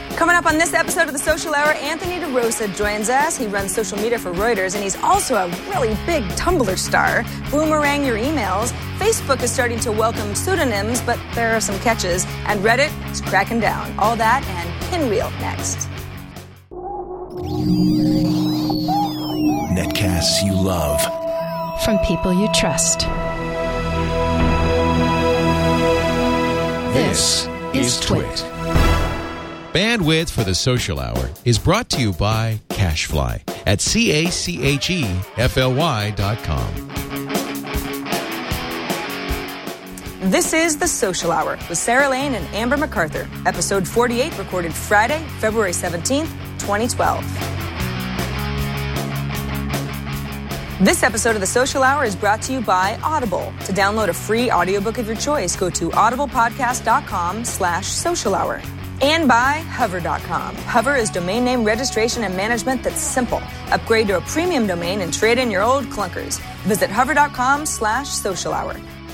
Coming up on this episode of The Social Hour, Anthony DeRosa joins us. He runs social media for Reuters, and he's also a really big Tumblr star. Boomerang your emails. Facebook is starting to welcome pseudonyms, but there are some catches. And Reddit is cracking down. All that and Pinwheel next. Netcasts you love. From people you trust. This is Twit. Bandwidth for the Social Hour is brought to you by CacheFly at CacheFly.com. This is The Social Hour with Sarah Lane and Amber MacArthur. Episode 48, recorded Friday, February 17th, 2012. This episode of The Social Hour is brought to you by Audible. To download a free audiobook of your choice, go to audiblepodcast.com/social hour. And by Hover.com. Hover is domain name registration and management that's simple. Upgrade to a premium domain and trade in your old clunkers. Visit Hover.com/social hour.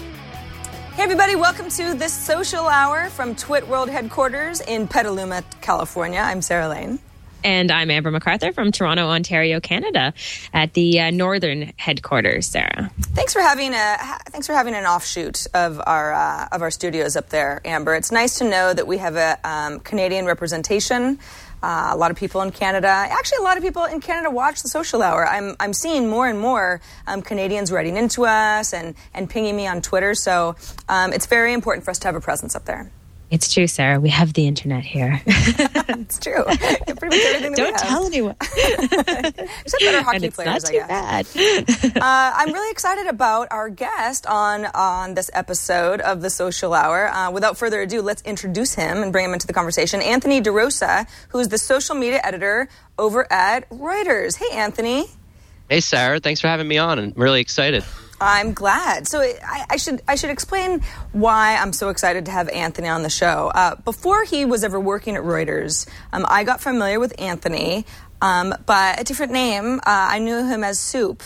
Hey everybody, welcome to This Social Hour from Twit World Headquarters in Petaluma, California. I'm Sarah Lane. And I'm Amber MacArthur from Toronto, Ontario, Canada, at the northern headquarters. Sarah, thanks for having an offshoot of our studios up there, Amber. It's nice to know that we have a Canadian representation. A lot of people in Canada, actually, a lot of people in Canada watch The Social Hour. I'm seeing more and more Canadians writing into us and pinging me on Twitter. So it's very important for us to have a presence up there. It's true, Sarah. We have the internet here. It's true. Pretty much everything that Don't tell anyone. Except better hockey players, I guess. Not too bad. I'm really excited about our guest on this episode of The Social Hour. Without further ado, let's introduce him and bring him into the conversation. Anthony DeRosa, who's the social media editor over at Reuters. Hey, Anthony. Hey, Sarah. Thanks for having me on. I'm really excited. I'm glad. So I should explain why I'm so excited to have Anthony on the show. Before he was ever working at Reuters, I got familiar with Anthony by a different name. I knew him as Soup,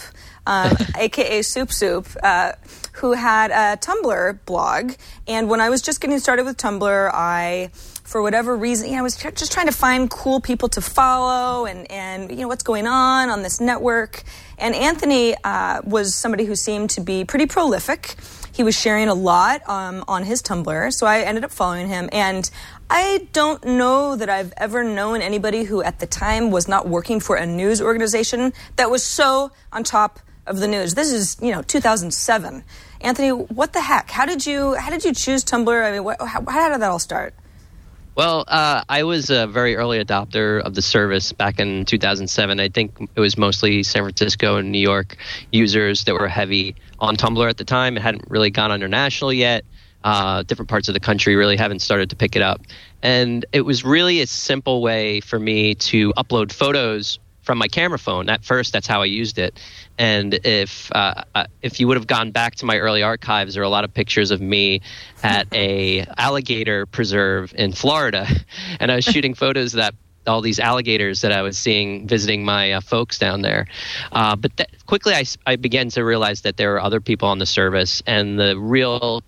a.k.a. Soup, who had a Tumblr blog. And when I was just getting started with Tumblr, for whatever reason, I was just trying to find cool people to follow and what's going on this network. And Anthony was somebody who seemed to be pretty prolific. He was sharing a lot on his Tumblr, so I ended up following him. And I don't know that I've ever known anybody who at the time was not working for a news organization that was so on top of the news. This is, 2007. Anthony, what the heck? How did you choose Tumblr? I mean, how did that all start? Well, I was a very early adopter of the service back in 2007. I think it was mostly San Francisco and New York users that were heavy on Tumblr at the time. It hadn't really gone international yet. Different parts of the country really haven't started to pick it up. And it was really a simple way for me to upload photos from my camera phone. At first, that's how I used it. And if you would have gone back to my early archives, there are a lot of pictures of me at a alligator preserve in Florida, and I was shooting photos of all these alligators that I was seeing visiting my folks down there. But quickly, I began to realize that there were other people on the service, and the real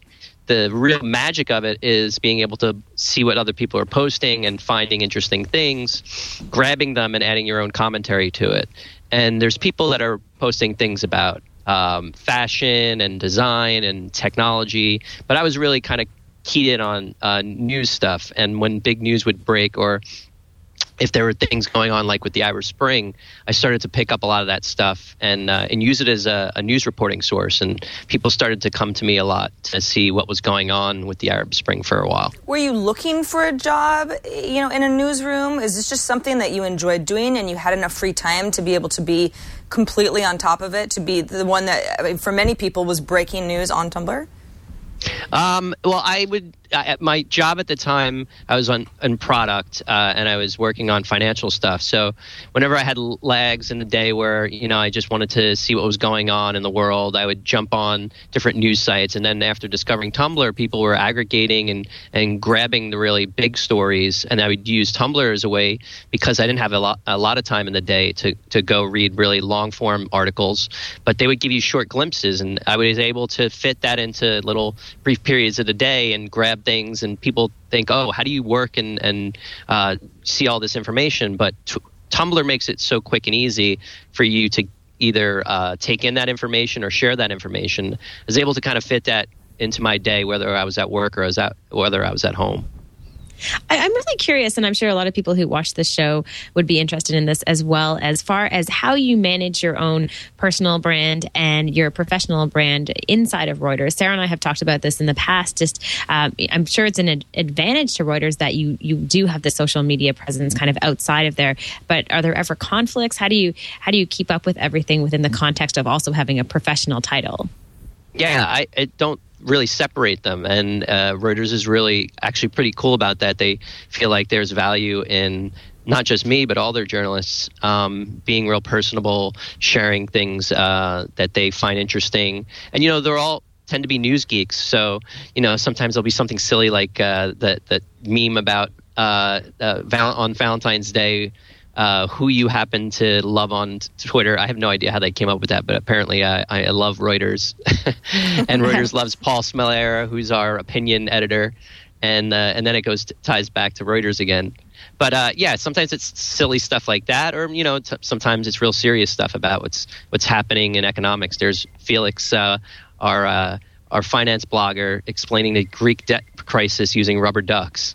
magic of it is being able to see what other people are posting and finding interesting things, grabbing them and adding your own commentary to it. And there's people that are posting things about fashion and design and technology, but I was really kind of keyed in on news stuff. And when big news would break, or if there were things going on like with the Arab Spring, I started to pick up a lot of that stuff and use it as a news reporting source. And people started to come to me a lot to see what was going on with the Arab Spring for a while. Were you looking for a job, in a newsroom? Is this just something that you enjoyed doing and you had enough free time to be able to be completely on top of it, to be the one that, for many people, was breaking news on Tumblr? Well, my job at the time, I was on product, and I was working on financial stuff. So whenever I had lags in the day where, I just wanted to see what was going on in the world, I would jump on different news sites. And then after discovering Tumblr, people were aggregating and grabbing the really big stories. And I would use Tumblr as a way, because I didn't have a lot of time in the day to go read really long form articles, but they would give you short glimpses. And I was able to fit that into little brief periods of the day and grab of things, and people think, oh, how do you work and see all this information? But Tumblr makes it so quick and easy for you to either take in that information or share that information. I was able to kind of fit that into my day, whether I was at work or whether I was at home. I'm really curious, and I'm sure a lot of people who watch this show would be interested in this as well, as far as how you manage your own personal brand and your professional brand inside of Reuters. Sarah and I have talked about this in the past. Just, I'm sure it's an advantage to Reuters that you do have the social media presence kind of outside of there. But are there ever conflicts? How do you keep up with everything within the context of also having a professional title? Yeah, I don't really separate them, and Reuters is really actually pretty cool about that. They feel like there's value in not just me, but all their journalists being real personable, sharing things that they find interesting. And, they're all tend to be news geeks. So, sometimes there'll be something silly like that meme about on Valentine's Day, who you happen to love on Twitter. I have no idea how they came up with that, but apparently I love Reuters. And Reuters loves Paul Smelera, who's our opinion editor. And then it ties back to Reuters again. But sometimes it's silly stuff like that, or sometimes it's real serious stuff about what's happening in economics. There's Felix, our finance blogger, explaining the Greek debt crisis using rubber ducks.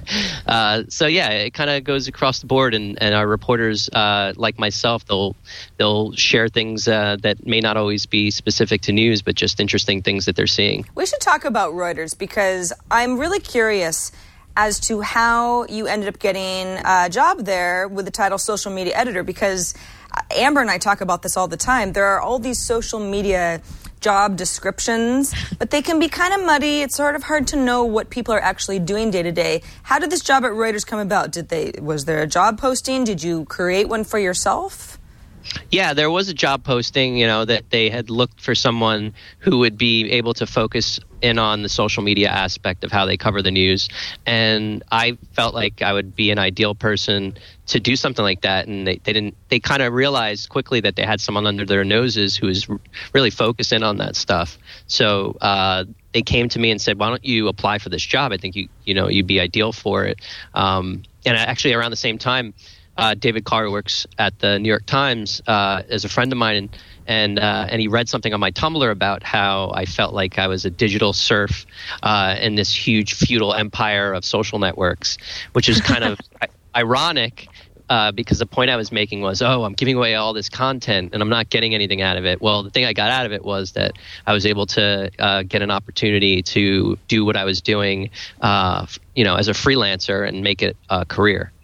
It kind of goes across the board, and our reporters, like myself, they'll share things that may not always be specific to news, but just interesting things that they're seeing. We should talk about Reuters, because I'm really curious as to how you ended up getting a job there with the title social media editor, because Amber and I talk about this all the time. There are all these social media job descriptions, but they can be kind of muddy. It's sort of hard to know what people are actually doing day to day. How did this job at Reuters come about? Was there a job posting? Did you create one for yourself? Yeah, there was a job posting, that they had looked for someone who would be able to focus in on the social media aspect of how they cover the news. And I felt like I would be an ideal person to do something like that. And they kind of realized quickly that they had someone under their noses who was really focused in on that stuff. So they came to me and said, why don't you apply for this job? I think you'd be ideal for it. And actually around the same time, David Carr, who works at the New York Times, is a friend of mine, and he read something on my Tumblr about how I felt like I was a digital serf in this huge feudal empire of social networks, which is kind of ironic because the point I was making was, I'm giving away all this content and I'm not getting anything out of it. Well, the thing I got out of it was that I was able to get an opportunity to do what I was doing, as a freelancer and make it a career.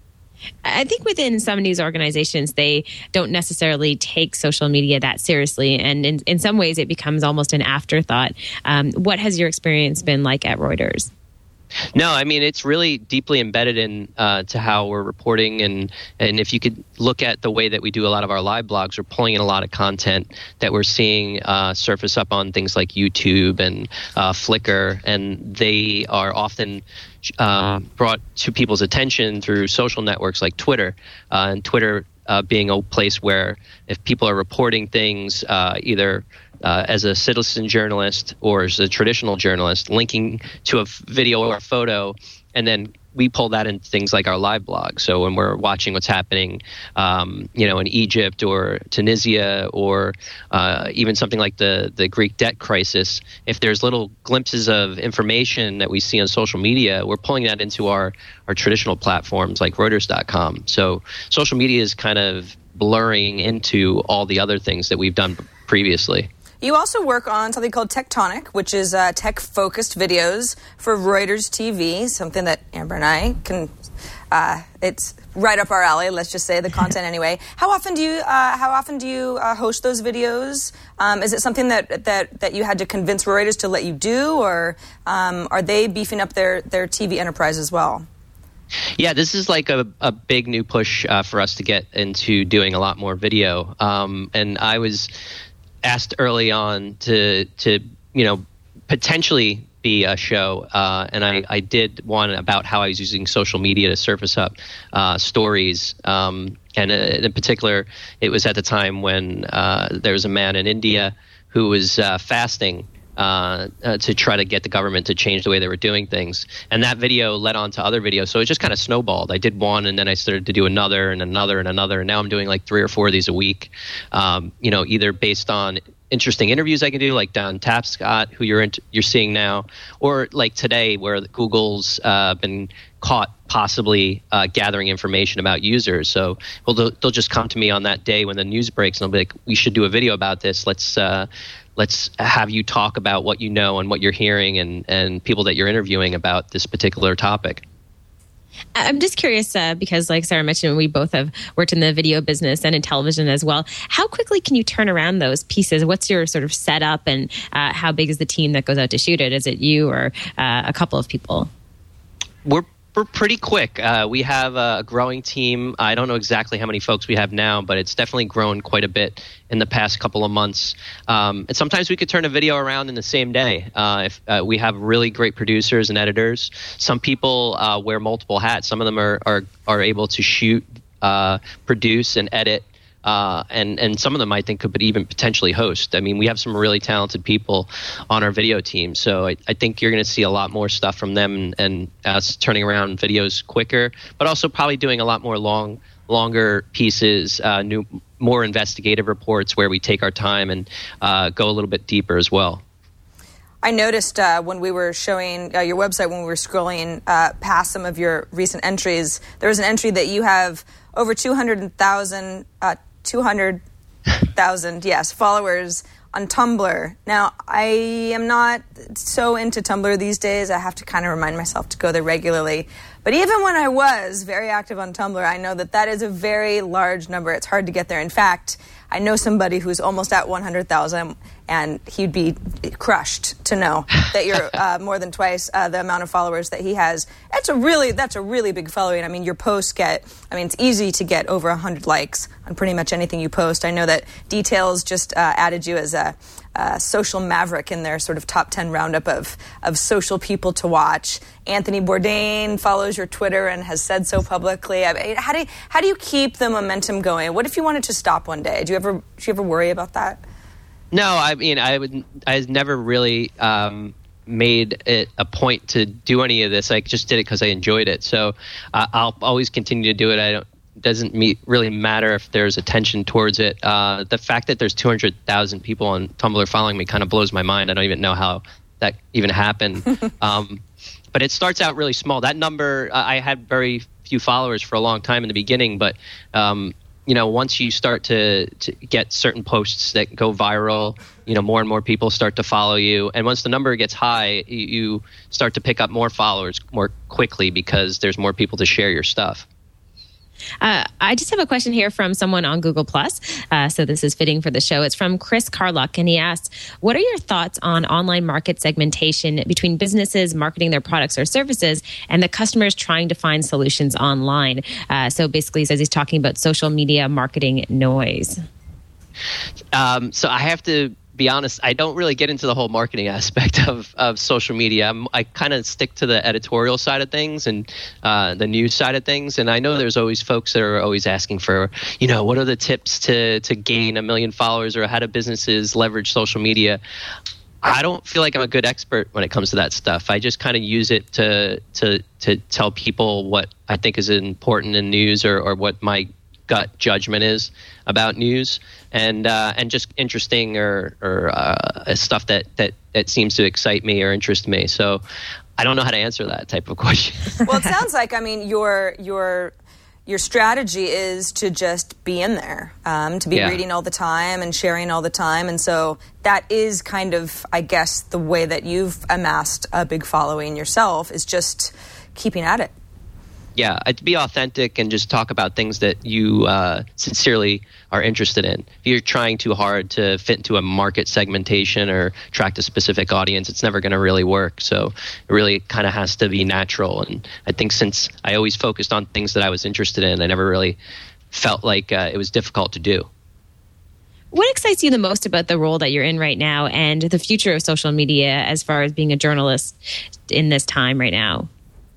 I think within some of these organizations, they don't necessarily take social media that seriously. And in some ways, it becomes almost an afterthought. What has your experience been like at Reuters? No, I mean, it's really deeply embedded in to how we're reporting. And if you could look at the way that we do a lot of our live blogs, we're pulling in a lot of content that we're seeing surface up on things like YouTube and Flickr. And they are often brought to people's attention through social networks like Twitter. And Twitter being a place where if people are reporting things either as a citizen journalist or as a traditional journalist, linking to a video or a photo, and then we pull that into things like our live blog. So when we're watching what's happening, in Egypt or Tunisia or even something like the Greek debt crisis, if there's little glimpses of information that we see on social media, we're pulling that into our traditional platforms like Reuters.com. So social media is kind of blurring into all the other things that we've done previously. You also work on something called Tectonic, which is tech-focused videos for Reuters TV, something that Amber and I can, it's right up our alley, let's just say, the content anyway. How often do you host those videos? Is it something that you had to convince Reuters to let you do, or are they beefing up their TV enterprise as well? Yeah, this is like a big new push for us to get into doing a lot more video. And I was asked early on to potentially be a show, and I did one about how I was using social media to surface up stories, and in particular, it was at the time when there was a man in India who was fasting to try to get the government to change the way they were doing things. And that video led on to other videos. So it just kind of snowballed. I did one, and then I started to do another and another and another. And now I'm doing like 3 or 4 of these a week, either based on interesting interviews I can do, like Don Tapscott, who you're seeing now, or like today, where Google's been caught possibly gathering information about users. So they'll just come to me on that day when the news breaks, and they'll be like, "We should do a video about this. Let's have you talk about what you know and what you're hearing and people that you're interviewing about this particular topic." I'm just curious because, like Sarah mentioned, we both have worked in the video business and in television as well. How quickly can you turn around those pieces? What's your sort of setup, and how big is the team that goes out to shoot it? Is it you or a couple of people? We're pretty quick. We have a growing team. I don't know exactly how many folks we have now, but it's definitely grown quite a bit in the past couple of months. And sometimes we could turn a video around in the same day. If we have really great producers and editors. Some people wear multiple hats. Some of them are able to shoot, produce, and edit. And some of them I think could even potentially host. I mean, we have some really talented people on our video team. So I think you're going to see a lot more stuff from them and us turning around videos quicker, but also probably doing a lot more longer pieces, more investigative reports where we take our time and go a little bit deeper as well. I noticed when we were showing your website, when we were scrolling past some of your recent entries, there was an entry that you have over 200,000 followers on Tumblr. Now, I am not so into Tumblr these days. I have to kind of remind myself to go there regularly. But even when I was very active on Tumblr, I know that is a very large number. It's hard to get there. In fact, I know somebody who's almost at 100,000, and he'd be crushed to know that you're more than twice the amount of followers that he has. That's a really big following. I mean, your posts it's easy to get over 100 likes on pretty much anything you post. I know that Details just added you as a social maverick in their sort of top 10 roundup of social people to watch. Anthony Bourdain follows your Twitter and has said so publicly. I mean, how do you keep the momentum going? What if you wanted to stop one day? Do you ever worry about that? No, I mean, I never really made it a point to do any of this. I just did it because I enjoyed it. So I'll always continue to do it. It doesn't really matter if there's attention towards it. The fact that there's 200,000 people on Tumblr following me kind of blows my mind. I don't even know how that even happened. But it starts out really small. That number, I had very few followers for a long time in the beginning, but once you start to get certain posts that go viral, more and more people start to follow you. And once the number gets high, you start to pick up more followers more quickly because there's more people to share your stuff. I just have a question here from someone on Google+. So this is fitting for the show. It's from Chris Carlock, and he asks, what are your thoughts on online market segmentation between businesses marketing their products or services and the customers trying to find solutions online? So basically, he says he's talking about social media marketing noise. So I have to be honest, I don't really get into the whole marketing aspect of social media. I kind of stick to the editorial side of things and the news side of things. And I know there's always folks that are always asking for, what are the tips to gain 1 million followers, or how do businesses leverage social media? I don't feel like I'm a good expert when it comes to that stuff. I just kind of use it to tell people what I think is important in news, or what my gut judgment is about news, and just interesting or stuff that seems to excite me or interest me. So I don't know how to answer that type of question. Well, it sounds like, your strategy is to just be in there, to be reading all the time and sharing all the time. And so that is kind of, I guess, the way that you've amassed a big following yourself, is just keeping at it. Yeah, to be authentic and just talk about things that you sincerely are interested in. If you're trying too hard to fit into a market segmentation or attract a specific audience, it's never going to really work. So it really kind of has to be natural. And I think since I always focused on things that I was interested in, I never really felt like it was difficult to do. What excites you the most about the role that you're in right now and the future of social media as far as being a journalist in this time right now?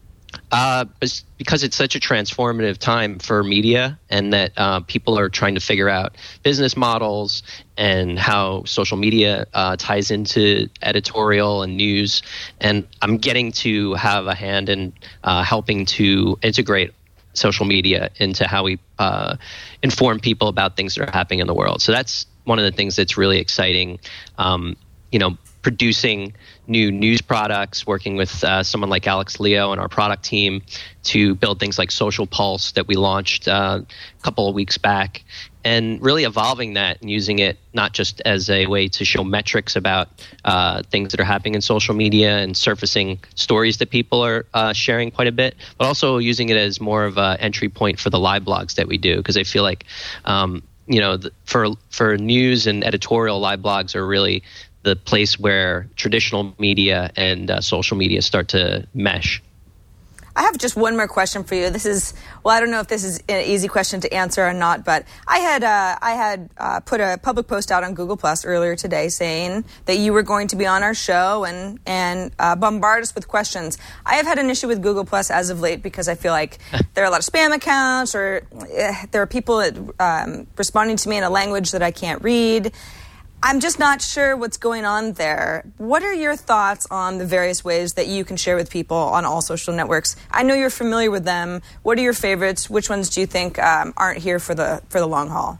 Because it's such a transformative time for media, and that people are trying to figure out business models and how social media ties into editorial and news. And I'm getting to have a hand in helping to integrate social media into how we inform people about things that are happening in the world. So that's one of the things that's really exciting. Producing new news products, working with someone like Alex Leo and our product team to build things like Social Pulse that we launched a couple of weeks back, and really evolving that and using it not just as a way to show metrics about things that are happening in social media and surfacing stories that people are sharing quite a bit, but also using it as more of an entry point for the live blogs that we do, because I feel like for news and editorial, live blogs are really the place where traditional media and social media start to mesh. I have just one more question for you. This is, well, I don't know if this is an easy question to answer or not, but I had put a public post out on Google Plus earlier today saying that you were going to be on our show and bombard us with questions. I have had an issue with Google Plus as of late because I feel like there are a lot of spam accounts, or there are people responding to me in a language that I can't read. I'm just not sure what's going on there. What are your thoughts on the various ways that you can share with people on all social networks? I know you're familiar with them. What are your favorites? Which ones do you think aren't here for the long haul?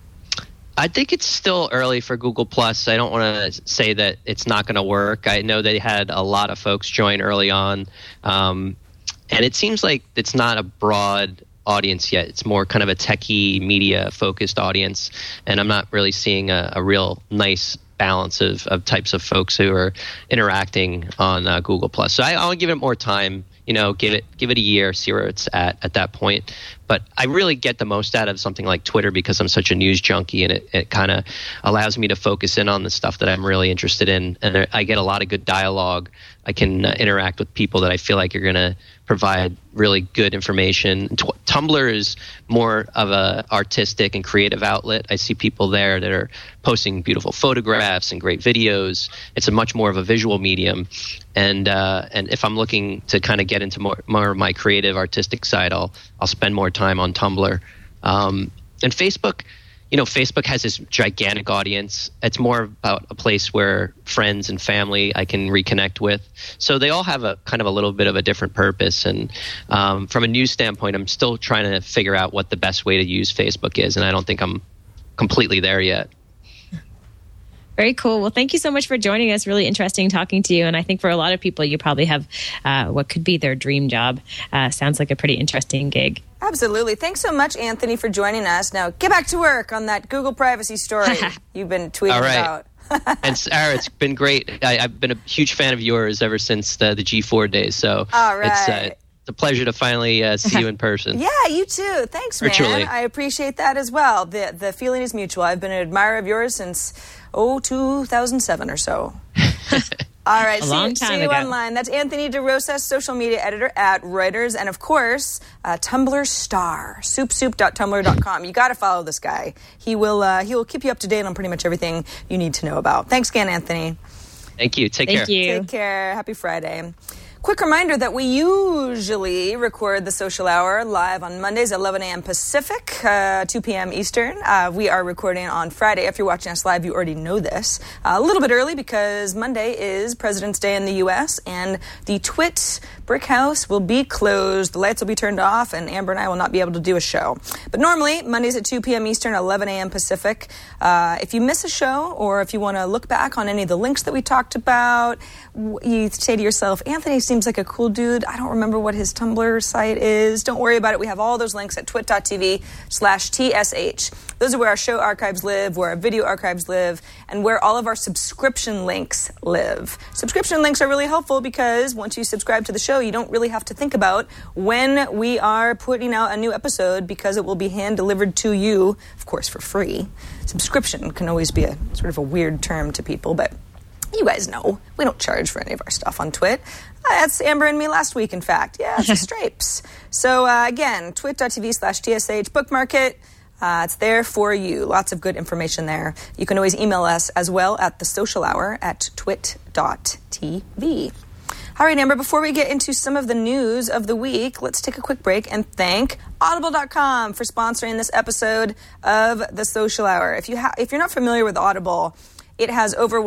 I think it's still early for Google Plus. I don't want to say that it's not going to work. I know they had a lot of folks join early on, and it seems like it's not a broad audience yet. It's more kind of a techie media focused audience, and I'm not really seeing a real nice balance of types of folks who are interacting on Google Plus. So I'll give it more time, give it a year, see where it's at that point. But I really get the most out of something like Twitter because I'm such a news junkie, and it kind of allows me to focus in on the stuff that I'm really interested in, and I get a lot of good dialogue. I can interact with people that I feel like are going to provide really good information. Tumblr is more of a artistic and creative outlet. I see people there that are posting beautiful photographs and great videos. It's a much more of a visual medium. And if I'm looking to kind of get into more of my creative artistic side, I'll spend more time on Tumblr. And Facebook, Facebook has this gigantic audience. It's more about a place where friends and family I can reconnect with. So they all have a kind of a little bit of a different purpose. And from a news standpoint, I'm still trying to figure out what the best way to use Facebook is. And I don't think I'm completely there yet. Very cool. Well, thank you so much for joining us. Really interesting talking to you. And I think for a lot of people, you probably have what could be their dream job. Sounds like a pretty interesting gig. Absolutely. Thanks so much, Anthony, for joining us. Now, get back to work on that Google privacy story you've been tweeting about. And Sarah, it's been great. I've been a huge fan of yours ever since the G4 days. So it's a pleasure to finally see you in person. Yeah, you too. Thanks, man. Virtually. I appreciate that as well. The feeling is mutual. I've been an admirer of yours since 2007 or so. All right, see you online. That's Anthony DeRosa, social media editor at Reuters, and of course, Tumblr star, soupsoup.tumblr.com. You got to follow this guy. He will keep you up to date on pretty much everything you need to know about. Thanks again, Anthony. Thank you. Take care. Take care. Happy Friday. Quick reminder that we usually record the Social Hour live on Mondays at 11 a.m. Pacific, 2 p.m. Eastern. We are recording on Friday. If you're watching us live, you already know this. A little bit early because Monday is President's Day in the U.S. and the Twit Brick House will be closed. The lights will be turned off, and Amber and I will not be able to do a show. But normally, Mondays at 2 p.m. Eastern, 11 a.m. Pacific. If you miss a show or if you want to look back on any of the links that we talked about, you say to yourself, Anthony seems like a cool dude. I don't remember what his Tumblr site is. Don't worry about it. We have all those links at twit.tv/TSH. Those are where our show archives live, where our video archives live, and where all of our subscription links live. Subscription links are really helpful because once you subscribe to the show, you don't really have to think about when we are putting out a new episode because it will be hand-delivered to you, of course, for free. Subscription can always be a sort of a weird term to people, but you guys know we don't charge for any of our stuff on Twit. That's Amber and me last week, in fact. Yeah, it's the Stripes. So, again, twit.tv/TSH, bookmark it. It's there for you. Lots of good information there. You can always email us as well at thesocialhour@twit.tv. All right, Amber, before we get into some of the news of the week, let's take a quick break and thank Audible.com for sponsoring this episode of The Social Hour. If you're not familiar with Audible, it has over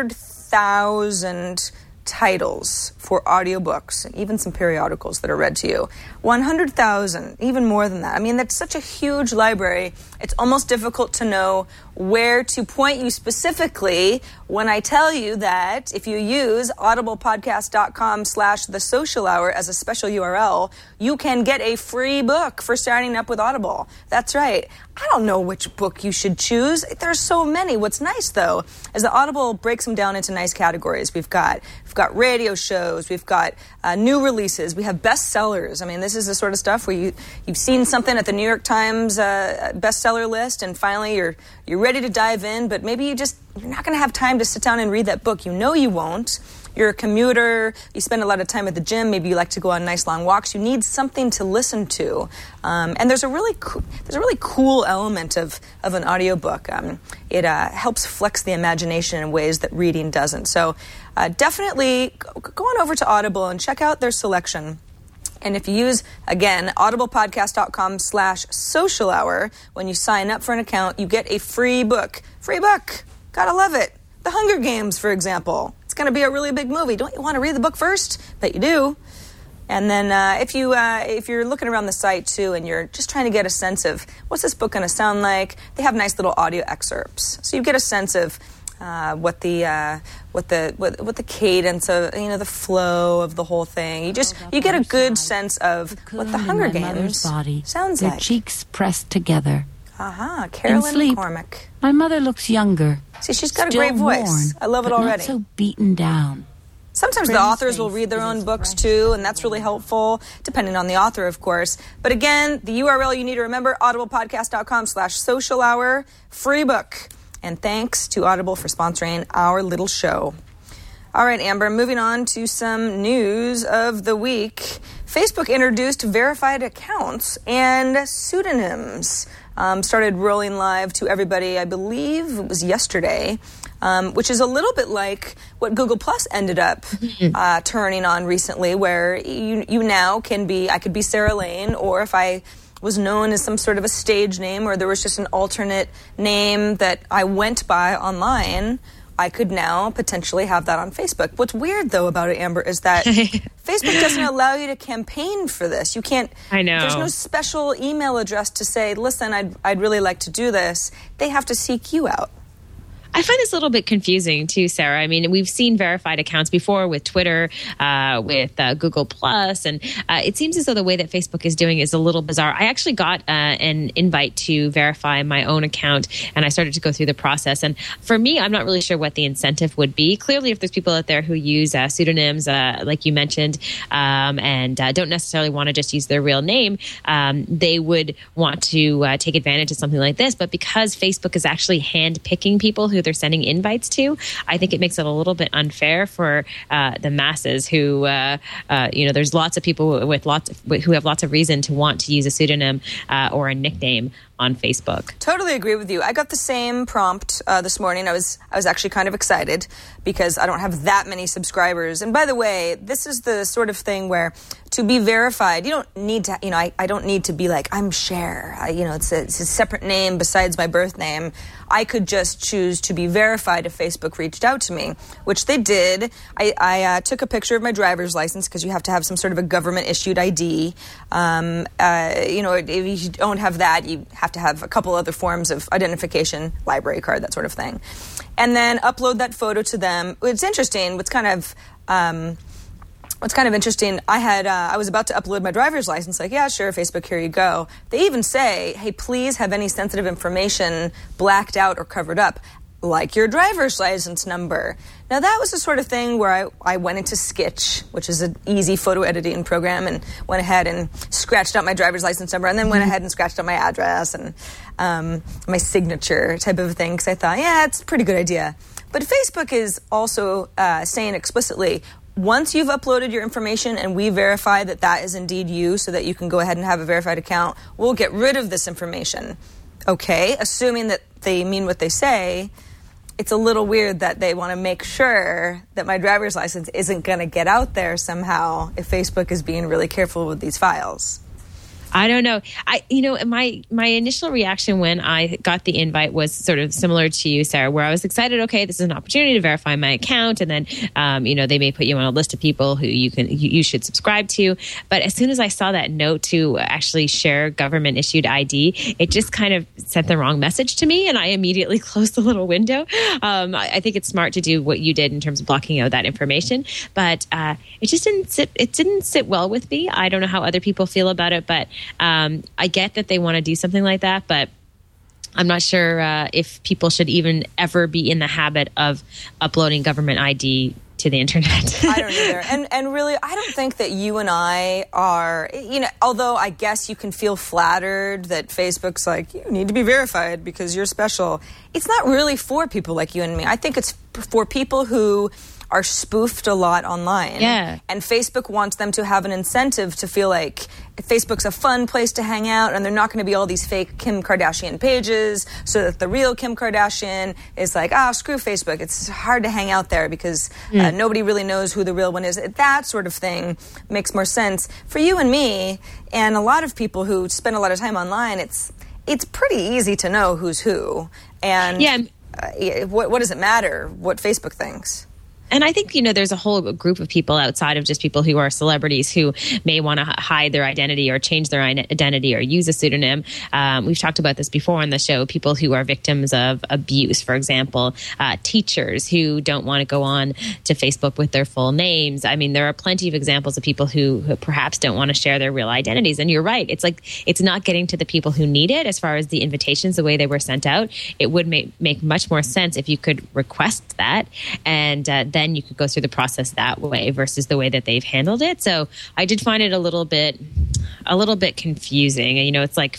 100,000 titles for audiobooks, even some periodicals that are read to you. 100,000, even more than that. I mean, that's such a huge library. It's almost difficult to know where to point you specifically when I tell you that if you use audiblepodcast.com/The Social Hour as a special URL, you can get a free book for signing up with Audible. That's right. I don't know which book you should choose. There's so many. What's nice, though, is that Audible breaks them down into nice categories. We've got radio shows. We've got new releases. We have bestsellers. I mean, this is the sort of stuff where you've seen something at the New York Times bestseller list, and finally you're ready to dive in, but maybe you're not going to have time to sit down and read that book. You know you won't. You're a commuter, you spend a lot of time at the gym, maybe you like to go on nice long walks, you need something to listen to. And there's a really cool element of an audiobook. It helps flex the imagination in ways that reading doesn't. So definitely go on over to Audible and check out their selection. And if you use, again, audiblepodcast.com/social hour, when you sign up for an account, you get a free book. Free book. Gotta love it. The Hunger Games, for example. It's going to be a really big movie. Don't you want to read the book first? Bet you do. And then if you're looking around the site, too, and you're just trying to get a sense of what's this book going to sound like, they have nice little audio excerpts. So you get a sense of what the cadence of, the flow of the whole thing. You get a good sense of what the Hunger Games sounds like. Their cheeks pressed together. Carolyn McCormick. My mother looks younger. See, she's got a great voice. Worn, I love it already. Not so beaten down. Sometimes the authors will read their own books too, and that's really helpful, depending on the author, of course. But again, the URL you need to remember, audiblepodcast.com/social hour, free book. And thanks to Audible for sponsoring our little show. All right, Amber, moving on to some news of the week. Facebook introduced verified accounts and pseudonyms. Started rolling live to everybody, I believe it was yesterday, which is a little bit like what Google Plus ended up turning on recently, where you now can be, I could be Sarah Lane, or if I was known as some sort of a stage name, or there was just an alternate name that I went by online, I could now potentially have that on Facebook. What's weird, though, about it, Amber, is that Facebook doesn't allow you to campaign for this. You can't. I know. There's no special email address to say, listen, I'd really like to do this. They have to seek you out. I find this a little bit confusing too, Sarah. I mean, we've seen verified accounts before with Twitter, with Google Plus, and it seems as though the way that Facebook is doing is a little bizarre. I actually got an invite to verify my own account, and I started to go through the process. And for me, I'm not really sure what the incentive would be. Clearly, if there's people out there who use pseudonyms, like you mentioned, and don't necessarily want to just use their real name, they would want to take advantage of something like this. But because Facebook is actually hand-picking people who they're sending invites to, I think it makes it a little bit unfair for the masses who, there's lots of people who have lots of reason to want to use a pseudonym or a nickname on Facebook. Totally agree with you. I got the same prompt this morning. I was actually kind of excited because I don't have that many subscribers. And by the way, this is the sort of thing where to be verified, you don't need to, I don't need to be like, I'm Cher. It's a separate name besides my birth name. I could just choose to be verified if Facebook reached out to me, which they did. I took a picture of my driver's license because you have to have some sort of a government-issued ID. If you don't have that, you have to have a couple other forms of identification, library card, that sort of thing. And then upload that photo to them. It's interesting. What's kind of interesting, I was about to upload my driver's license, like, yeah, sure, Facebook, here you go. They even say, hey, please have any sensitive information blacked out or covered up, like your driver's license number. Now, that was the sort of thing where I went into Skitch, which is an easy photo editing program, and went ahead and scratched out my driver's license number, and then went ahead and scratched out my address and my signature type of thing, because I thought, yeah, it's a pretty good idea. But Facebook is also saying explicitly, once you've uploaded your information and we verify that that is indeed you so that you can go ahead and have a verified account, we'll get rid of this information. Okay, assuming that they mean what they say, it's a little weird that they want to make sure that my driver's license isn't going to get out there somehow if Facebook is being really careful with these files. I don't know. My initial reaction when I got the invite was sort of similar to you, Sarah, where I was excited. Okay, this is an opportunity to verify my account, and then they may put you on a list of people who you should subscribe to. But as soon as I saw that note to actually share government issued ID, it just kind of sent the wrong message to me, and I immediately closed the little window. I think it's smart to do what you did in terms of blocking out that information, but it just didn't sit well with me. I don't know how other people feel about it, but I get that they want to do something like that, but I'm not sure if people should even ever be in the habit of uploading government ID to the internet. I don't either. And really, I don't think that you and I are, although I guess you can feel flattered that Facebook's like, you need to be verified because you're special. It's not really for people like you and me. I think it's for people who are spoofed a lot online. Yeah. And Facebook wants them to have an incentive to feel like Facebook's a fun place to hang out and they're not going to be all these fake Kim Kardashian pages, so that the real Kim Kardashian is like, screw Facebook. It's hard to hang out there because nobody really knows who the real one is. That sort of thing makes more sense. For you and me and a lot of people who spend a lot of time online, it's pretty easy to know who's who. And what does it matter what Facebook thinks? And I think, there's a whole group of people outside of just people who are celebrities who may want to hide their identity or change their identity or use a pseudonym. We've talked about this before on the show, people who are victims of abuse, for example, teachers who don't want to go on to Facebook with their full names. I mean, there are plenty of examples of people who perhaps don't want to share their real identities. And you're right. It's like, it's not getting to the people who need it as far as the invitations, the way they were sent out. It would make much more sense if you could request that and then you could go through the process that way versus the way that they've handled it. So I did find it a little bit confusing. It's like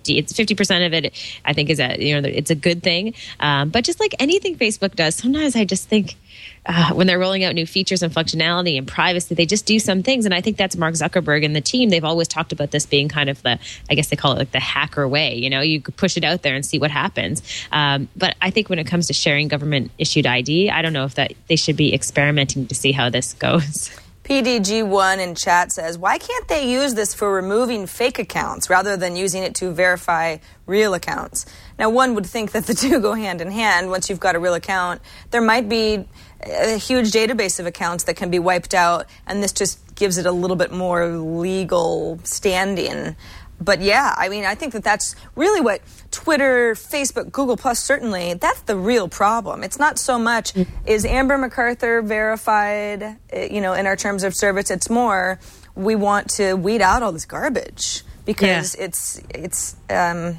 50% of it, I think, is it's a good thing. But just like anything Facebook does, sometimes I just think when they're rolling out new features and functionality and privacy, they just do some things. And I think that's Mark Zuckerberg and the team. They've always talked about this being kind of I guess they call it like the hacker way. You could push it out there and see what happens. But I think when it comes to sharing government issued ID, I don't know if that they should be experimenting to see how this goes. PDG1 in chat says, why can't they use this for removing fake accounts rather than using it to verify real accounts? Now, one would think that the two go hand in hand. Once you've got a real account, there might be a huge database of accounts that can be wiped out, and this just gives it a little bit more legal standing. But yeah, I mean, I think that's really what Twitter, Facebook, Google Plus, certainly, that's the real problem. It's not so much, is Amber MacArthur verified, in our terms of service? It's more, we want to weed out all this garbage because it's I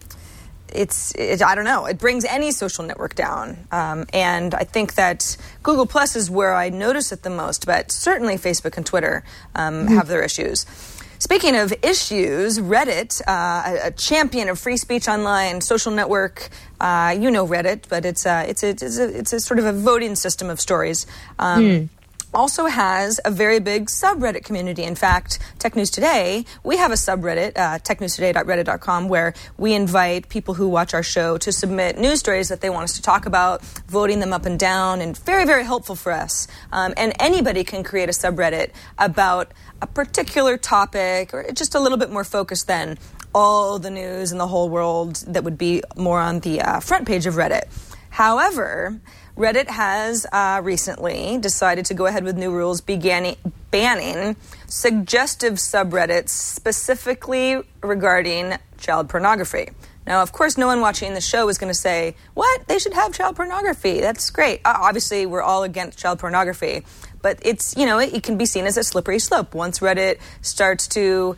don't know, it brings any social network down. And I think that Google Plus is where I notice it the most, but certainly Facebook and Twitter have their issues. Speaking of issues, Reddit, a champion of free speech online, social network, Reddit, but it's a sort of a voting system of stories. Also has a very big subreddit community. In fact, Tech News Today, we have a subreddit, technewstoday.reddit.com, where we invite people who watch our show to submit news stories that they want us to talk about, voting them up and down, and very, very helpful for us. And anybody can create a subreddit about a particular topic or just a little bit more focused than all the news in the whole world that would be more on the front page of Reddit. However, Reddit has recently decided to go ahead with new rules banning suggestive subreddits specifically regarding child pornography. Now, of course, no one watching the show is going to say, what? They should have child pornography. That's great. Obviously, we're all against child pornography. But it's, it can be seen as a slippery slope. Once Reddit starts to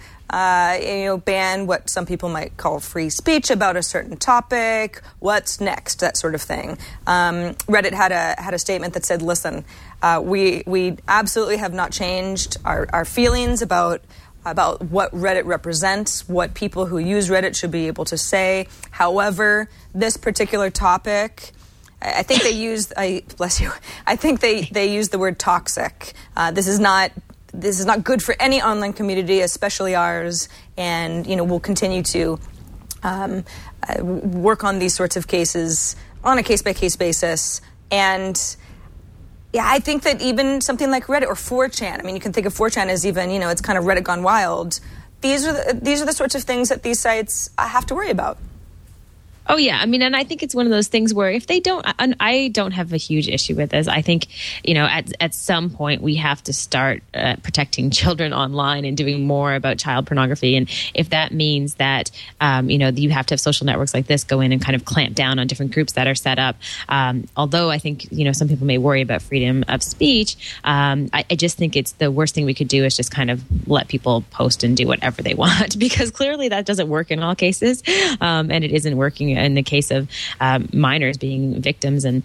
ban what some people might call free speech about a certain topic, what's next, that sort of thing. Reddit had a statement that said, listen, we absolutely have not changed our feelings about what Reddit represents, what people who use Reddit should be able to say. However, this particular topic, I think they used, bless you, I think they used the word toxic. This is not good for any online community, especially ours, and we'll continue to work on these sorts of cases on a case-by-case basis. And yeah, I think that even something like Reddit or 4chan, I mean, you can think of 4chan as even, it's kind of Reddit gone wild. These are the sorts of things that these sites have to worry about. Oh, yeah. I mean, and I think it's one of those things where if they don't, I don't have a huge issue with this. I think, at some point we have to start protecting children online and doing more about child pornography. And if that means that, you have to have social networks like this go in and kind of clamp down on different groups that are set up. Although I think, some people may worry about freedom of speech. I just think it's the worst thing we could do is just kind of let people post and do whatever they want, because clearly that doesn't work in all cases. And it isn't working in the case of minors being victims and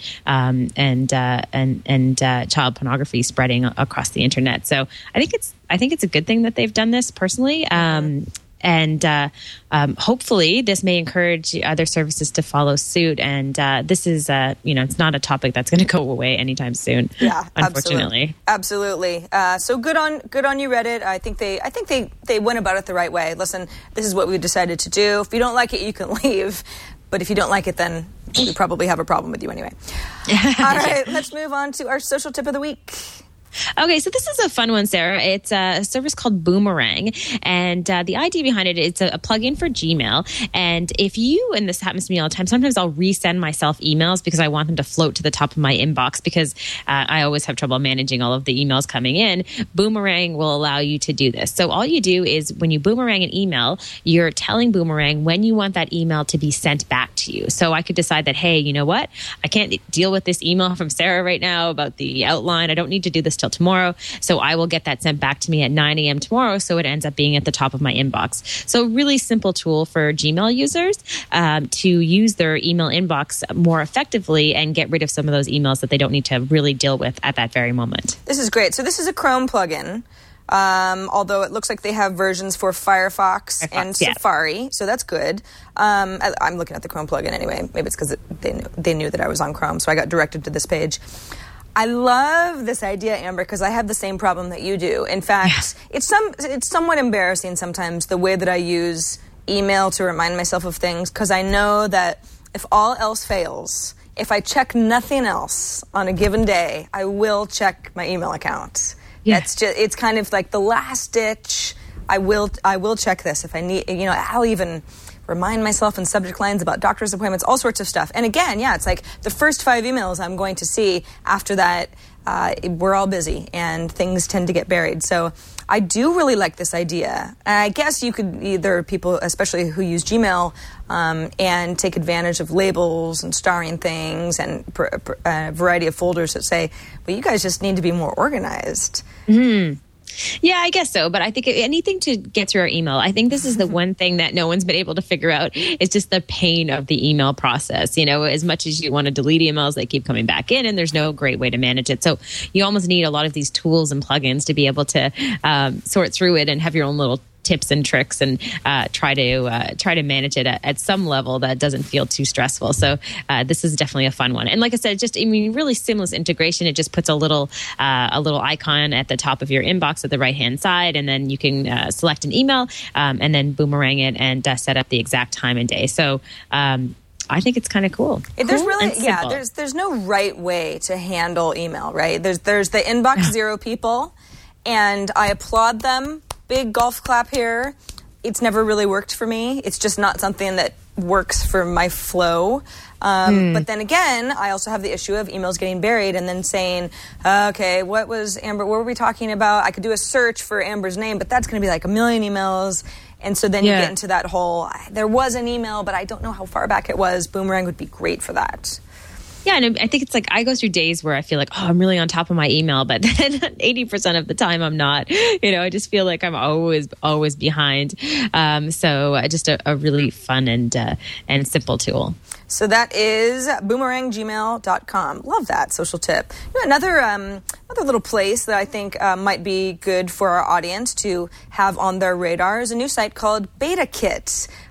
child pornography spreading across the internet. So I think it's a good thing that they've done this personally. And hopefully this may encourage other services to follow suit. And this is, it's not a topic that's going to go away anytime soon. Yeah, unfortunately. Absolutely. So good on you, Reddit. I think they went about it the right way. Listen, this is what we decided to do. If you don't like it, you can leave. But if you don't like it, then we probably have a problem with you anyway. All right, let's move on to our social tip of the week. Okay, so this is a fun one, Sarah. It's a service called Boomerang, and the idea behind it, it's a plugin for Gmail. And if you, and this happens to me all the time, sometimes I'll resend myself emails because I want them to float to the top of my inbox because I always have trouble managing all of the emails coming in. Boomerang will allow you to do this. So all you do is when you boomerang an email, you're telling Boomerang when you want that email to be sent back to you. So I could decide that, hey, you know what? I can't deal with this email from Sarah right now about the outline. I don't need to do this till tomorrow. So I will get that sent back to me at 9 a.m. tomorrow. So it ends up being at the top of my inbox. So really simple tool for Gmail users to use their email inbox more effectively and get rid of some of those emails that they don't need to really deal with at that very moment. This is great. So this is a Chrome plugin. Although it looks like they have versions for Firefox and Safari, so that's good. I'm looking at the Chrome plugin anyway. Maybe it's because they knew that I was on Chrome, so I got directed to this page. I love this idea, Amber, because I have the same problem that you do. In fact, it's somewhat embarrassing sometimes the way that I use email to remind myself of things, because I know that if all else fails, if I check nothing else on a given day, I will check my email account. Yeah. It's kind of like the last ditch. I will check this if I need. I'll even remind myself in subject lines about doctor's appointments, all sorts of stuff. And again, it's like the first 5 emails I'm going to see. After that, we're all busy and things tend to get buried. So I do really like this idea. And I guess you could either people, especially who use Gmail, and take advantage of labels and starring things and a variety of folders that say, well, you guys just need to be more organized. Mm-hmm. Yeah, I guess so. But I think anything to get through our email, I think this is the one thing that no one's been able to figure out is just the pain of the email process. As much as you want to delete emails, they keep coming back in and there's no great way to manage it. So you almost need a lot of these tools and plugins to be able to sort through it and have your own little tips and tricks and try to manage it at some level that doesn't feel too stressful. So this is definitely a fun one. And like I said, really seamless integration. It just puts a little icon at the top of your inbox at the right hand side, and then you can select an email and then boomerang it and set up the exact time and day. So I think it's kind of cool. There's really, there's no right way to handle email, right? There's the inbox zero people, and I applaud them. Big golf clap here. It's never really worked for me. It's just not something that works for my flow. But then again, I also have the issue of emails getting buried and then saying, okay, what was Amber? What were we talking about? I could do a search for Amber's name, but that's going to be like a million emails. And so then you get into that whole, there was an email, but I don't know how far back it was. Boomerang would be great for that. Yeah, and I think it's like I go through days where I feel like, I'm really on top of my email, but then 80% of the time I'm not. I just feel like I'm always behind. So just a really fun and simple tool. So that is boomeranggmail.com. Love that social tip. Another little place that I think might be good for our audience to have on their radar is a new site called BetaKit.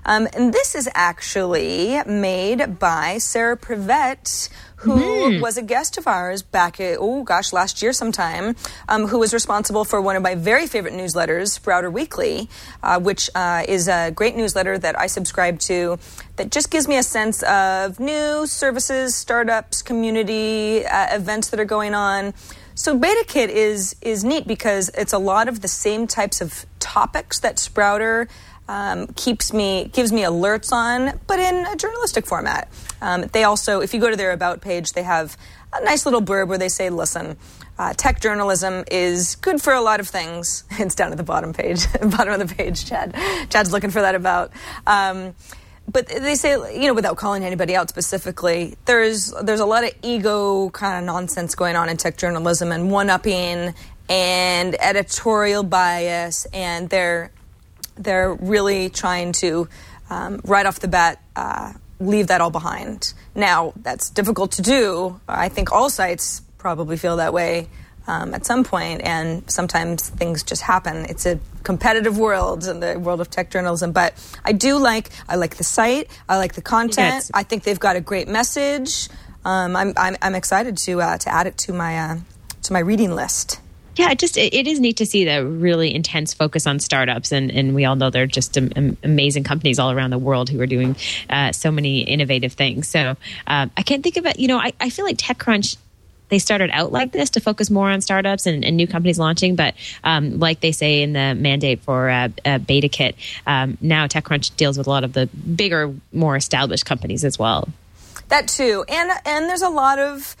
And this is actually made by Sarah Privette, who was a guest of ours back last year sometime, who was responsible for one of my very favorite newsletters, Sprouter Weekly, which is a great newsletter that I subscribe to that just gives me a sense of new services, startups, community, events that are going on. So BetaKit is neat because it's a lot of the same types of topics that Sprouter gives me alerts on, but in a journalistic format. They also, if you go to their About page, they have a nice little blurb where they say, listen, tech journalism is good for a lot of things. It's down at the bottom of the page, Chad. Chad's looking for that About. But they say, without calling anybody out specifically, there's a lot of ego kind of nonsense going on in tech journalism and one-upping and editorial bias, and they're really trying to, right off the bat, leave that all behind. Now, that's difficult to do. I think all sites probably feel that way at some point, and sometimes things just happen. It's a competitive world in the world of tech journalism, but I like the site. I like the content. Yes. I think they've got a great message. I'm excited to add it to my reading list. Yeah, it is neat to see the really intense focus on startups, and we all know they're just amazing companies all around the world who are doing so many innovative things. So I can't think of it. I feel like TechCrunch, they started out like this to focus more on startups and new companies launching, but like they say in the mandate for BetaKit, now TechCrunch deals with a lot of the bigger, more established companies as well. That too, and there's a lot of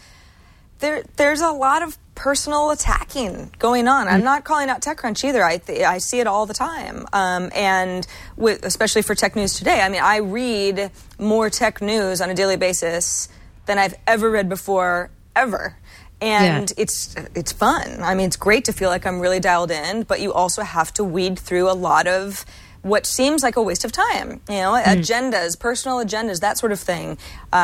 personal attacking going on. I'm not calling out TechCrunch either. I see it all the time, and especially for Tech News Today. I mean, I read more tech news on a daily basis than I've ever read before, ever. And it's fun. I mean, it's great to feel like I'm really dialed in, but you also have to weed through a lot of what seems like a waste of time. Agendas, personal agendas, that sort of thing.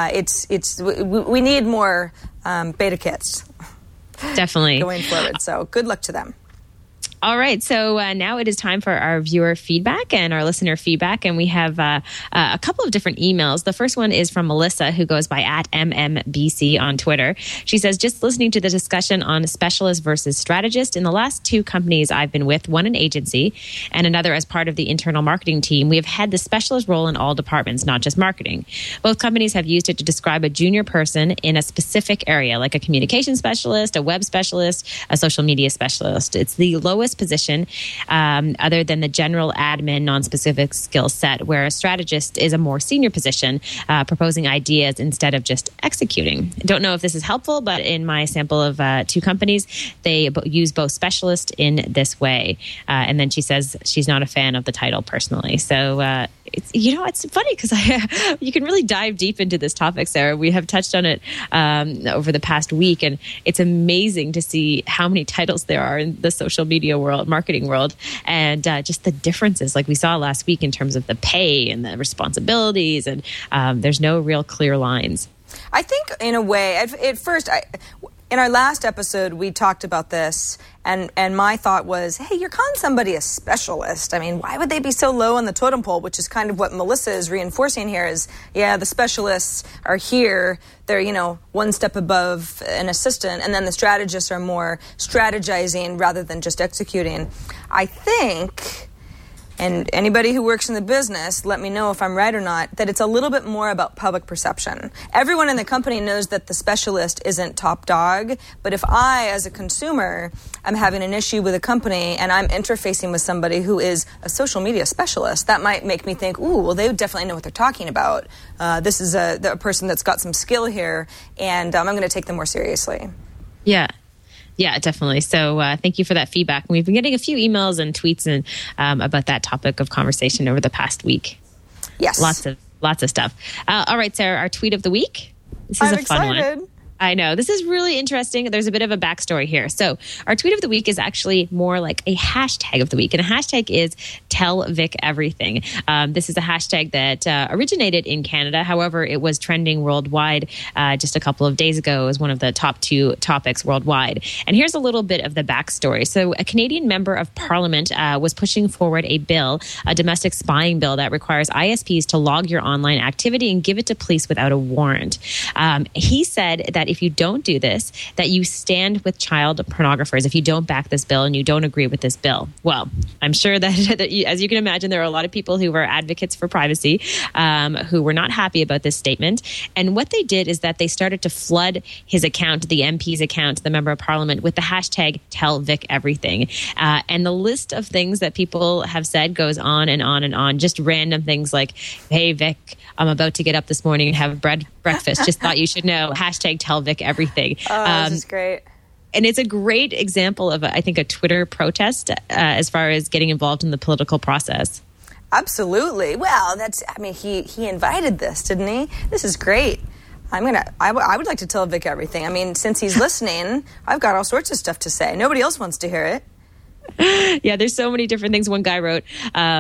We need more beta kits. Definitely. Going forward. So good luck to them. All right. So now it is time for our viewer feedback and our listener feedback. And we have a couple of different emails. The first one is from Melissa, who goes by @MMBC on Twitter. She says, just listening to the discussion on specialist versus strategist. In the last two companies I've been with, one an agency and another as part of the internal marketing team, we have had the specialist role in all departments, not just marketing. Both companies have used it to describe a junior person in a specific area, like a communication specialist, a web specialist, a social media specialist. It's the lowest position other than the general admin non-specific skill set, where a strategist is a more senior position, proposing ideas instead of just executing. I don't know if this is helpful, but in my sample of two companies, they use both specialists in this way. And then she says she's not a fan of the title personally. So it's funny because you can really dive deep into this topic, Sarah. We have touched on it over the past week, and it's amazing to see how many titles there are in the social media world, marketing world, and just the differences like we saw last week in terms of the pay and the responsibilities, and there's no real clear lines. I think in a way, at first, in our last episode, we talked about this, and my thought was, hey, you're calling somebody a specialist. I mean, why would they be so low on the totem pole, which is kind of what Melissa is reinforcing here is, the specialists are here. They're, one step above an assistant, and then the strategists are more strategizing rather than just executing. I think, and anybody who works in the business, let me know if I'm right or not, that it's a little bit more about public perception. Everyone in the company knows that the specialist isn't top dog, but if I, as a consumer, am having an issue with a company and I'm interfacing with somebody who is a social media specialist, that might make me think, ooh, well, they definitely know what they're talking about. This is a person that's got some skill here, and I'm going to take them more seriously. Yeah, definitely. So thank you for that feedback. We've been getting a few emails and tweets and about that topic of conversation over the past week. Yes. Lots of stuff. All right, Sarah, our tweet of the week. This is I'm a fun excited. one. I know. This is really interesting. There's a bit of a backstory here. So our tweet of the week is actually more like a hashtag of the week. And a hashtag is #TellVicEverything. This is a hashtag that originated in Canada. However, it was trending worldwide just a couple of days ago. It was one of the top 2 topics worldwide. And here's a little bit of the backstory. So a Canadian member of Parliament was pushing forward a bill, a domestic spying bill that requires ISPs to log your online activity and give it to police without a warrant. He said that if you don't do this, that you stand with child pornographers if you don't back this bill and you don't agree with this bill. Well, I'm sure that as you can imagine, there are a lot of people who were advocates for privacy who were not happy about this statement. And what they did is that they started to flood his account, the MP's account, the member of Parliament, with the hashtag #TellVicEverything. And the list of things that people have said goes on and on and on. Just random things like, hey, Vic, I'm about to get up this morning and have breakfast. Just thought you should know. #TellVicEverything. Oh, this is great. And it's a great example of, I think, a Twitter protest as far as getting involved in the political process. Absolutely. Well, he invited this, didn't he? This is great. I would like to tell Vic everything. I mean, since he's listening, I've got all sorts of stuff to say. Nobody else wants to hear it. Yeah, there's so many different things. One guy wrote,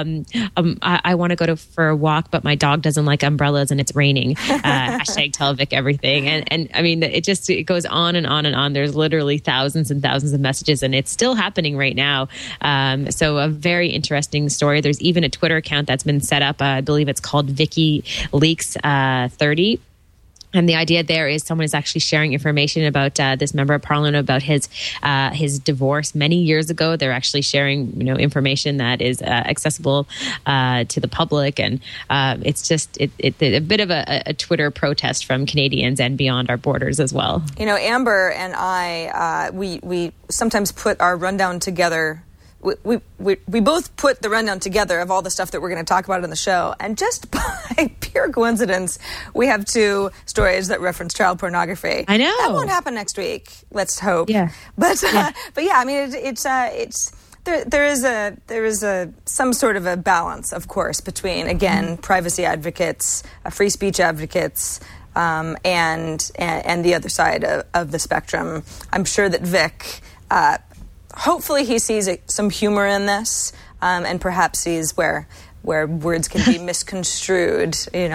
I want to go for a walk, but my dog doesn't like umbrellas and it's raining. #TellVicEverything. And I mean, it goes on and on and on. There's literally thousands and thousands of messages, and it's still happening right now. So a very interesting story. There's even a Twitter account that's been set up. I believe it's called WikiLeaks 30. And the idea there is someone is actually sharing information about this member of Parliament about his divorce many years ago. They're actually sharing, information that is accessible to the public, and it's just a bit of a Twitter protest from Canadians and beyond our borders as well. Amber and I, we sometimes put our rundown together. We both put the rundown together of all the stuff that we're going to talk about in the show, and just by pure coincidence, we have 2 stories that reference child pornography. I know that won't happen next week. Let's hope. Yeah, but yeah, I mean, there is some sort of a balance, of course, between again privacy advocates, free speech advocates. And the other side of the spectrum. I'm sure that Vic. Hopefully he sees some humor in this, and perhaps sees where words can be misconstrued.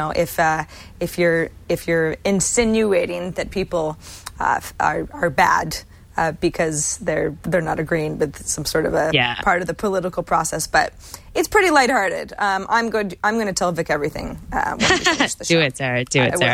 If you're insinuating that people are bad because they're not agreeing with some sort of a part of the political process, but it's pretty lighthearted. I'm going to tell Vic everything when we finish the show. Do it, Sarah. Do it,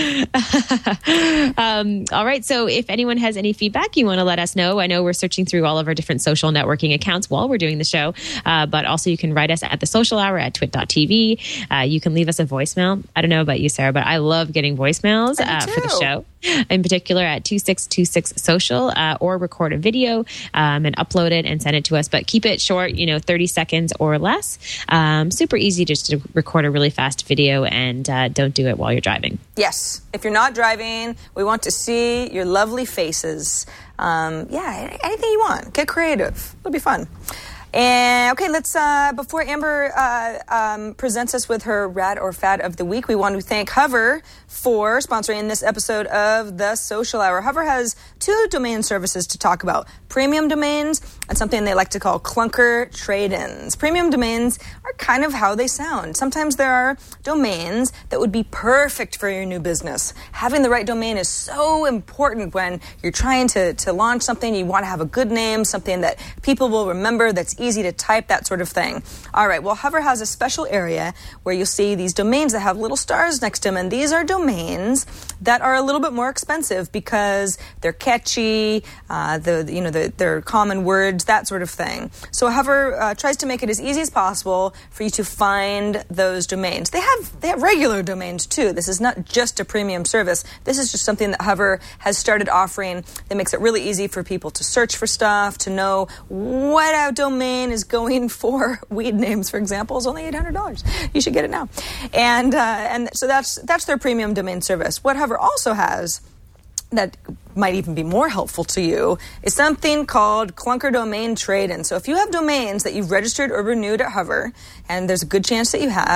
Sarah. All right. So if anyone has any feedback you want to let us know, I know we're searching through all of our different social networking accounts while we're doing the show, but also you can write us at The Social Hour at twit.tv. You can leave us a voicemail. I don't know about you, Sarah, but I love getting voicemails for the show. In particular at 2626social, or record a video and upload it and send it to us. But keep it short, 30 seconds or less. Super easy just to record a really fast video, and don't do it while you're driving. Yes. If you're not driving, we want to see your lovely faces. Anything you want. Get creative. It'll be fun. And okay, let's before Amber presents us with her rad or fad of the week, we want to thank Hover for sponsoring this episode of The Social Hour. Hover has 2 domain services to talk about: premium domains and something they like to call clunker trade-ins. Premium domains are kind of how they sound. Sometimes there are domains that would be perfect for your new business. Having the right domain is so important when you're trying to launch something. You want to have a good name, something that people will remember, that's easy to type, that sort of thing. All right, well, Hover has a special area where you'll see these domains that have little stars next to them, and these are domains that are a little bit more expensive because they're catchy, they're common words, that sort of thing. So Hover tries to make it as easy as possible for you to find those domains. They have regular domains too. This is not just a premium service. This is just something that Hover has started offering that makes it really easy for people to search for stuff, to know what a domain is going for. Weed names, for example, is only $800. You should get it now. And so that's their premium domain service. What Hover also has that might even be more helpful to you is something called Clunker Domain Trade-In. So if you have domains that you've registered or renewed at Hover, and there's a good chance that you have,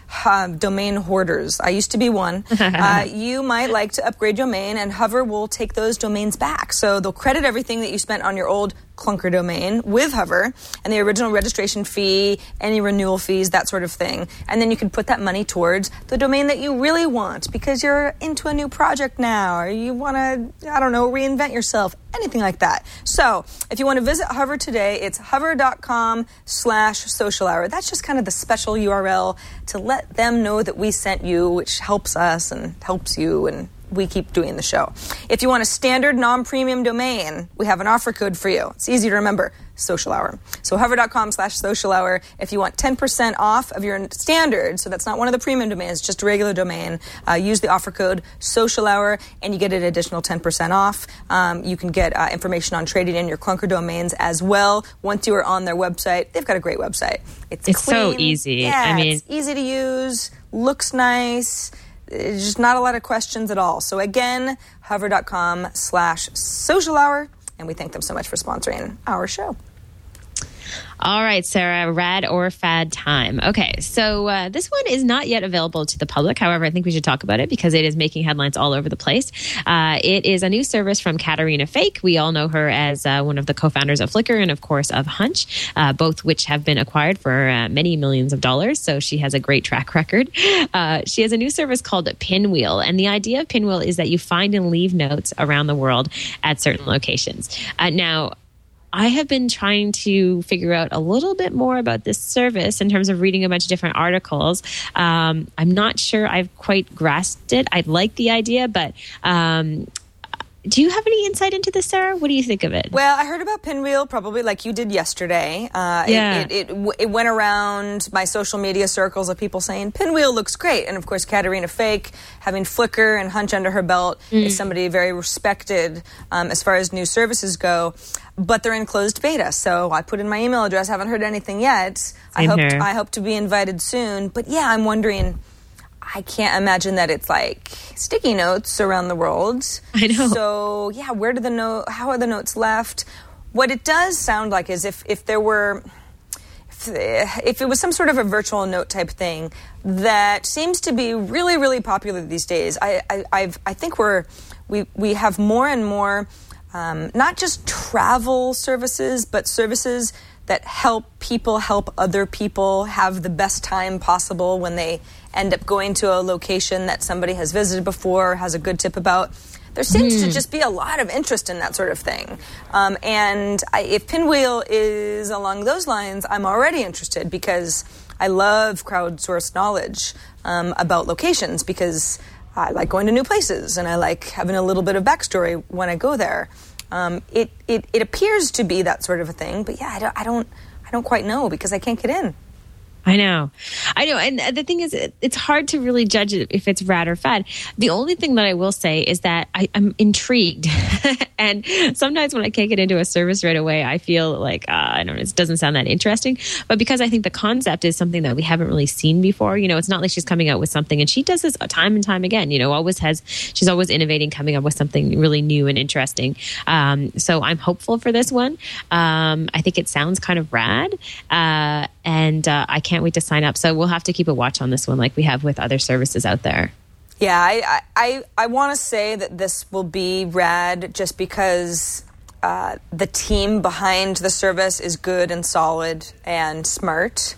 domain hoarders. I used to be one. You might like to upgrade your domain, and Hover will take those domains back. So they'll credit everything that you spent on your old clunker domain with Hover, and the original registration fee, any renewal fees, that sort of thing. And then you can put that money towards the domain that you really want because you're into a new project now, or you want to, reinvent yourself, anything like that. So if you want to visit Hover today, it's hover.com/social hour. That's just kind of the special URL to let them know that we sent you, which helps us and helps you, and we keep doing the show. If you want a standard non-premium domain, we have an offer code for you. It's easy to remember, social hour. So hover.com/social hour. If you want 10% off of your standard, so that's not one of the premium domains, just a regular domain, use the offer code social hour and you get an additional 10% off. You can get information on trading in your clunker domains as well. Once you are on their website, they've got a great website. It's clean. So easy. Yeah, it's easy to use, looks nice. There's just not a lot of questions at all. So again, hover.com/social hour, and we thank them so much for sponsoring our show. All right, Sarah, rad or fad time. Okay, so this one is not yet available to the public. However, I think we should talk about it because it is making headlines all over the place. It is a new service from Katerina Fake. We all know her as one of the co-founders of Flickr and, of course, of Hunch, both which have been acquired for many millions of dollars. So she has a great track record. She has a new service called Pinwheel. And the idea of Pinwheel is that you find and leave notes around the world at certain locations. Now, I have been trying to figure out a little bit more about this service in terms of reading a bunch of different articles. I'm not sure I've quite grasped it. I like the idea, but do you have any insight into this, Sarah? What do you think of it? Well, I heard about Pinwheel probably like you did yesterday. It went around my social media circles of people saying, Pinwheel looks great. And of course, Katerina Fake, having Flickr and Hunch under her belt, is somebody very respected as far as new services go. But they're in closed beta, so I put in my email address. Haven't heard anything yet. I hope to be invited soon. But yeah, I'm wondering. I can't imagine that it's like sticky notes around the world. I know. So yeah, how are the notes left? What it does sound like is if it was some sort of a virtual note type thing that seems to be really, really popular these days. I think we have more and more. Not just travel services, but services that help people help other people have the best time possible when they end up going to a location that somebody has visited before, has a good tip about. There seems to just be a lot of interest in that sort of thing. If Pinwheel is along those lines, I'm already interested because I love crowdsourced knowledge about locations because I like going to new places and I like having a little bit of backstory when I go there. It appears to be that sort of a thing, but yeah, I don't quite know because I can't get in. I know. And the thing is, it's hard to really judge it if it's rad or fad. The only thing that I will say is that I'm intrigued. And sometimes when I can't get into a service right away, I feel like, it doesn't sound that interesting. But because I think the concept is something that we haven't really seen before, it's not like she's coming out with something. And she does this time and time again, she's always innovating, coming up with something really new and interesting. So I'm hopeful for this one. I think it sounds kind of rad. And I can't wait to sign up. So we'll have to keep a watch on this one like we have with other services out there. Yeah, I want to say that this will be rad just because the team behind the service is good and solid and smart.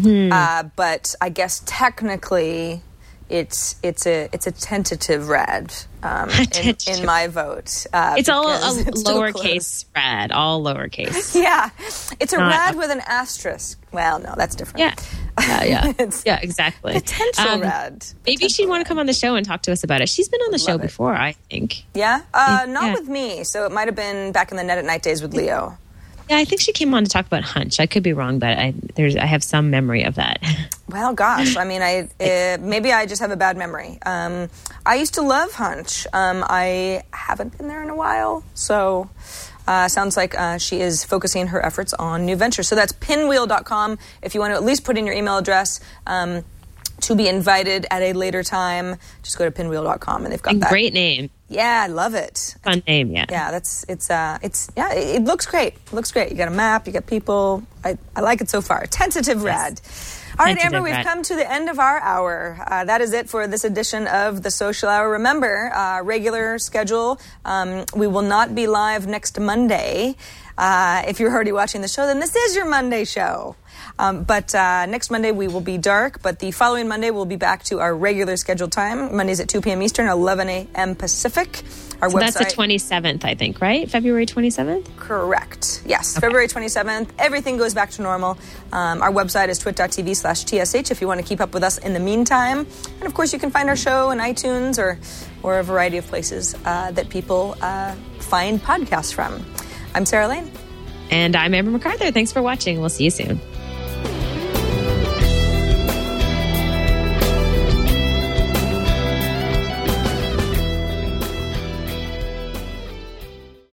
But I guess technically it's a tentative rad in my vote. It's all a lowercase rad, all lowercase. Yeah, it's a rad with an asterisk. Well, no, that's different. Yeah, yeah, exactly. Potential rad. Maybe she'd want to come on the show and talk to us about it. She's been on the show before, I think. Yeah? Not with me. So it might have been back in the Net at Night days with Leo. Yeah, I think she came on to talk about Hunch. I could be wrong, but I have some memory of that. Well, gosh, I mean, maybe I just have a bad memory. I used to love Hunch. I haven't been there in a while, so sounds like she is focusing her efforts on new ventures. So that's pinwheel.com if you want to at least put in your email address. to be invited at a later time, just go to pinwheel.com and they've got that. Great name. Yeah, I love it. Fun name, yeah. Yeah, it looks great. It looks great. You got a map, you got people. I like it so far. Tentative rad. All right, Amber, we've come to the end of our hour. That is it for this edition of the Social Hour. Remember, regular schedule. We will not be live next Monday. If you're already watching the show, then this is your Monday show. But next Monday we will be dark, but the following Monday we'll be back to our regular scheduled time. Mondays at 2 p.m. Eastern, 11 a.m. Pacific. Our website. That's the 27th, I think, right? February 27th? Correct. Yes, okay. February 27th. Everything goes back to normal. Our website is twit.tv/TSH if you want to keep up with us in the meantime. And, of course, you can find our show on iTunes or a variety of places that people find podcasts from. I'm Sarah Lane. And I'm Amber MacArthur. Thanks for watching. We'll see you soon.